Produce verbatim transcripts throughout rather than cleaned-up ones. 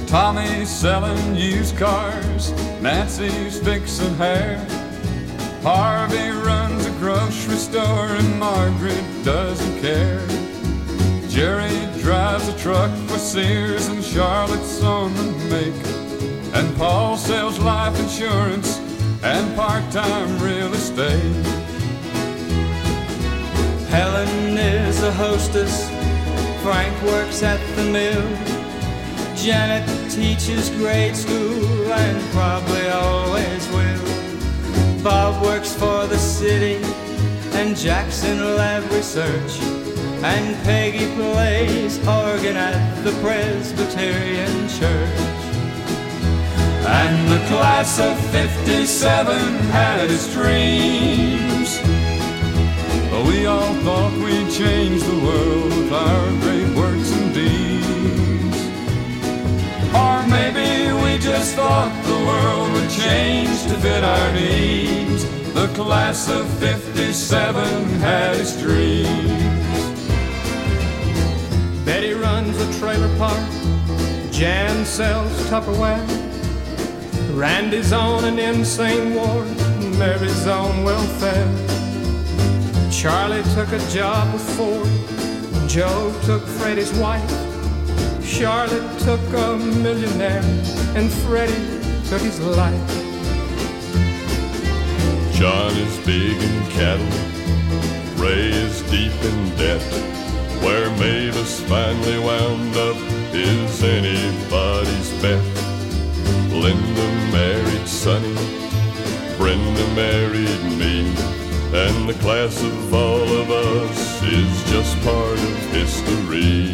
Tommy's selling used cars, Nancy's fixing hair, Harvey runs a grocery store and Margaret doesn't care. Jerry drives a truck for Sears and Charlotte's on the make, and Paul sells life insurance and part-time real estate. Helen is a hostess, Frank works at the mill, Janet teaches grade school and probably always will. Bob works for the city and Jackson lab research, and Peggy plays organ at the Presbyterian Church. And the class of fifty-seven had its dreams. We all thought we'd change the world with our great works and deeds. Or maybe we just thought the world would change to fit our needs. The class of fifty-seven had its dreams. Betty runs a trailer park, Jan sells Tupperware, Randy's on an insane ward, Mary's on welfare. Charlie took a job with Ford, Joe took Freddie's wife, Charlotte took a millionaire, and Freddie took his life. John is big in cattle, Ray is deep in debt. Where Mavis finally wound up is anybody's bet. Linda married Sonny, Brenda married me, and the class of all of us is just part of history.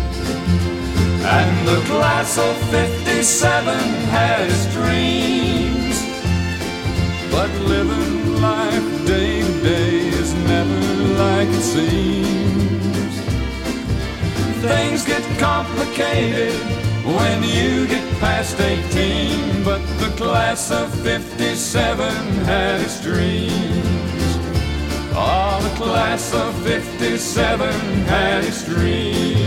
And the class of fifty-seven had its dreams, but living life day to day is never like it seems. Things get complicated when you get past eighteen, but the class of fifty-seven had its dreams. Oh, the class of fifty-seven had its dreams.